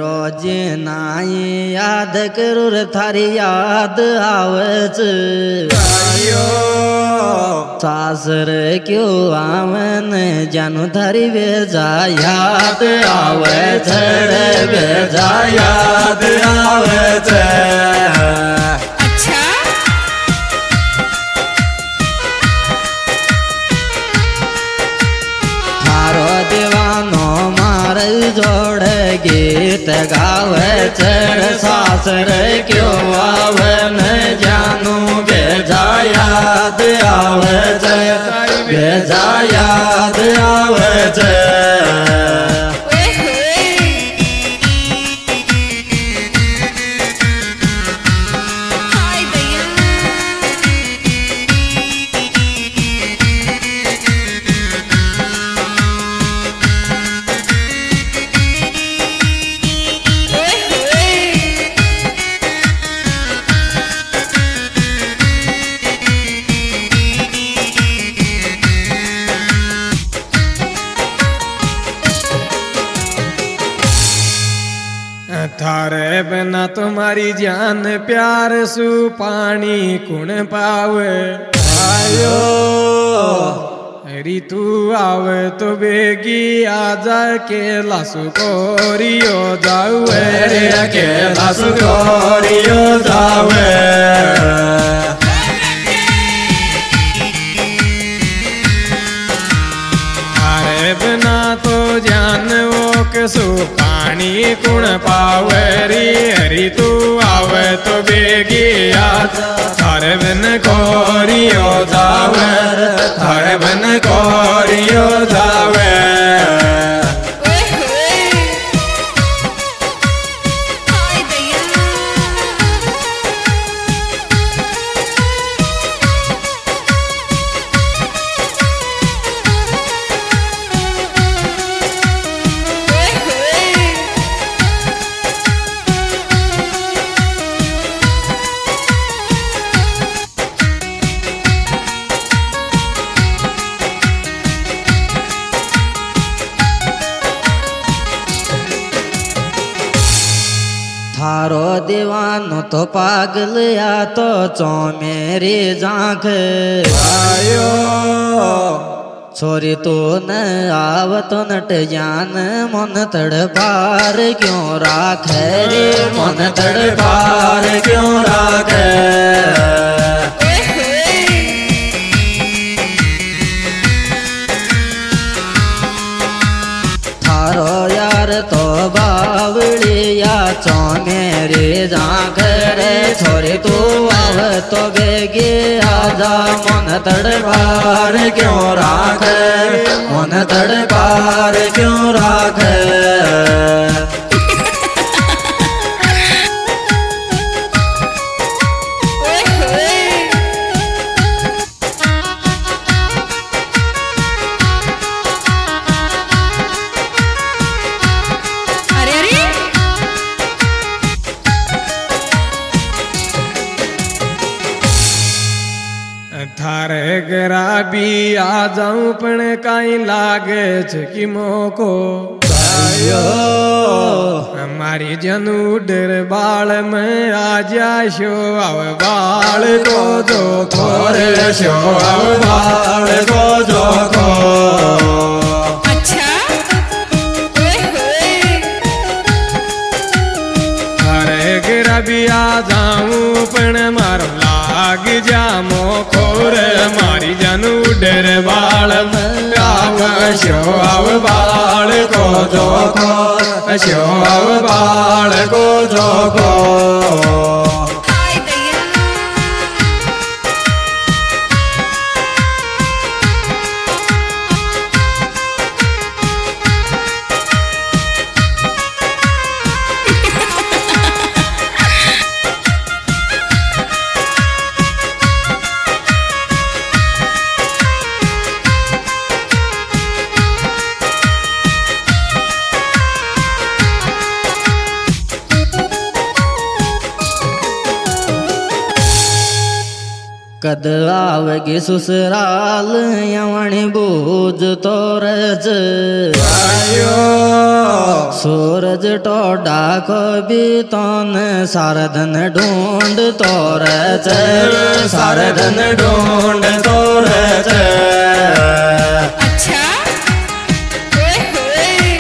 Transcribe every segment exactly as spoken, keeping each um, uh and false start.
रोज नाई याद करूर थारी याद आवच सासर क्यों आवन जानू थारी बेजा याद आवच बेजा याद आवच। अच्छा थारो दीवानो मार जोड़ गीत गावे चढ़ सासर क्यों आवन जानू बेजा याद आवे बेजा याद आवे। थारे बिना तुम्हारी जान प्यार सु पानी कुण पावे आयो ऋतु आवे तो बेगी आजा के लासु कोरियो जावे रे के लासु कोरियो जावे। थारे बिना तो जान वो कसु पानी कुण पावे री हरी तू आवे तो बेगी आजा थारे बिन कोरियो जावे थारे बिन कोरियो जावे। थारो दीवानो तो पागल या तो चो मेरी जांख आयो छोरी तो न आव तो नट जान मन तड़पार क्यों राखे रे मन तड़पार क्यों राखे। थारो यार तो बावड़िया चो मेरे जाकर छोरी तू आव तो बेगे आजा मन तड़पार क्यों राखे मन तड़पार क्यों राखे। थारे घरा भी आ जाऊं पण काई लागे छे कि मोको आयो हमारी जनू डर बाल में आ जाशो आव बाल को जो खोरे शो आव बाल को जो खो। अच्छा थारे घरा भी आ जाऊं पण मारो लाग जा मोखोर मारी जनू डर बाल में आव शो आव बाल को जो खो शो आव बाल को जो खो। कद आवगी ससुराल यवणी बूझ तोरज आयो सूरज टोडा को भी तोन सारधन ढूंढ तोरज सारधन ढूंढ तोरज अच्छा ओए होए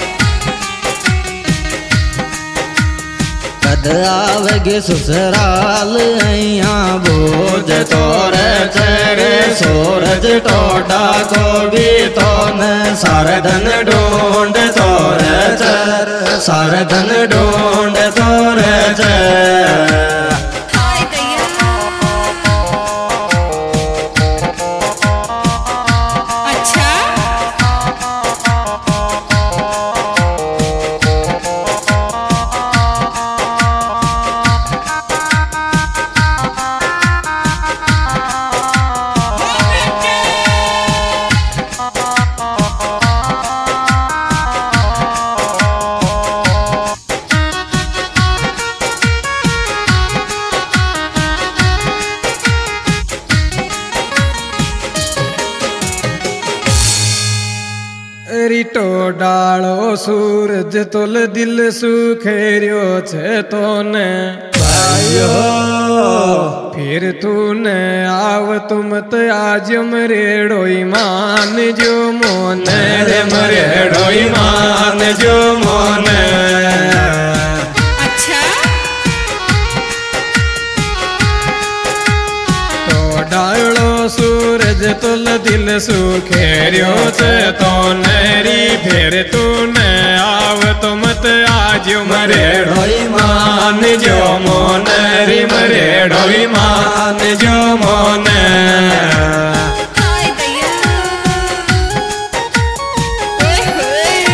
कद आवगी ससुराल अइया बोझ तोरज रे सूरज टोडा को भी तोन सारधन ढूंढ तोरज सारधन ढूंढ तोरज हाय दैया अच्छा રીટો ડાળો સૂરજ તોલ દિલ સુખેર્યો છે તોને भाइयो फिर तूने आव तुम त आज मरेड़ोई मान जो मोन रे मरेड़ोई मान जो मोन अच्छा तो डालो सूरज तुल दिल सुखेर्यो छे तो नरी फिर तूने आव तुम त आज मरेड़ोई मान जो मोन री मरेड़ोई मान जो मोन हाय दैया ओए होए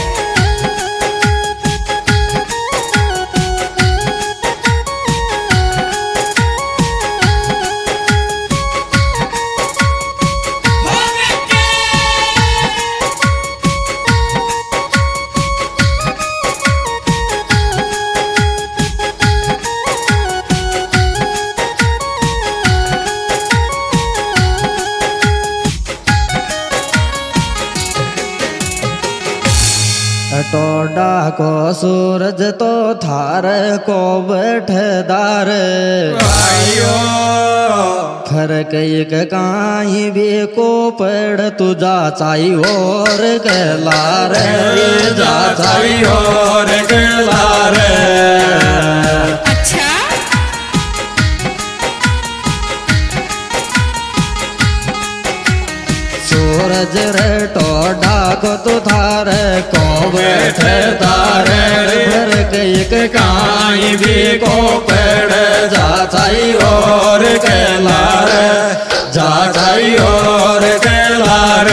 टोडा को सूरज तो थार को बैठदार आयो फरक एक काई भी को पड़ तुझा चाई और गलार जा चाई और गलार अच्छा सूरज रे टोडा को तू थार को बैठदार फरक एक काई भी को पेड़ जा चाई और गलार जा चाई और गलार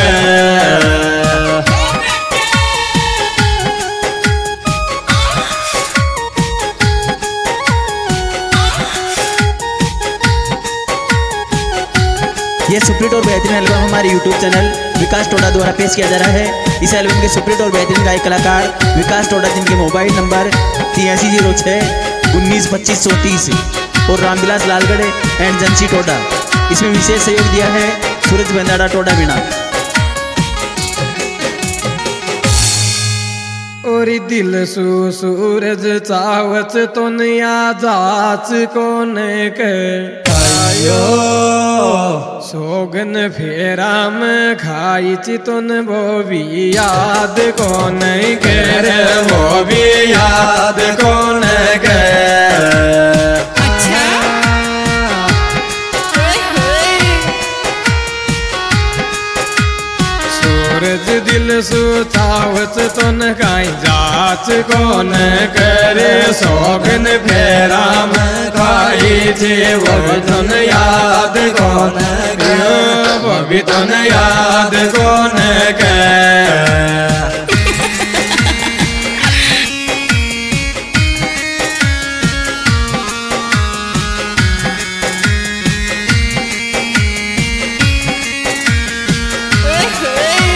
ये सुप्रीट और बेहतरीन एल्बम हमारे यूट्यूब चैनल विकास टोडा द्वारा पेश किया जा रहा है। इस एल्बम के सुप्रीट और बेहतरीन गायक कलाकार विकास टोडा, जिनके मोबाइल नंबर तिरासी जीरो छः उन्नीस पच्चीस चौंतीस और रामविलास लालगढ़ एंड जंसी टोडा। इसमें विशेष सहयोग दिया है सूरज बेंदाड़ा टोडा बिना। और दिल सु सूरज चावच तो नया जाच कोन के आयो सोगन फेरा में खाई चितन वो भी याद कोन के रे वो भी याद कोन के अच्छा ओए होए सूरज दिल सु चावच तो न काई जाच कोन करे सोगन फेरा में खाई छे वो भी तन याद कोन के वो भी तन याद कोन के ओए होए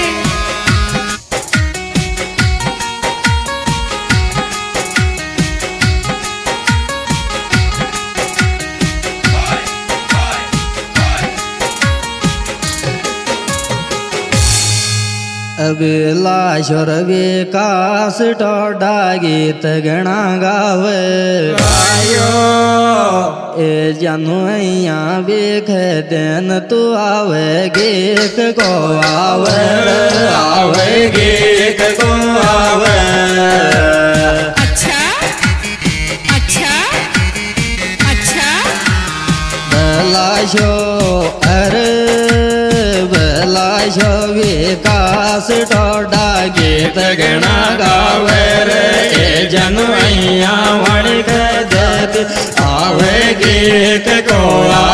अभिलाषर विकास टोडा गीत गणा गावे आयो ए जानू अइया बेख दिन तू आवे गीत को आवे आवे गीत को आवे अच्छा अच्छा अच्छा बलाशो अरे बलाशो विकास टोडा गीत गणा गावे रे ए जानू अइया वण के देत आवे गीत को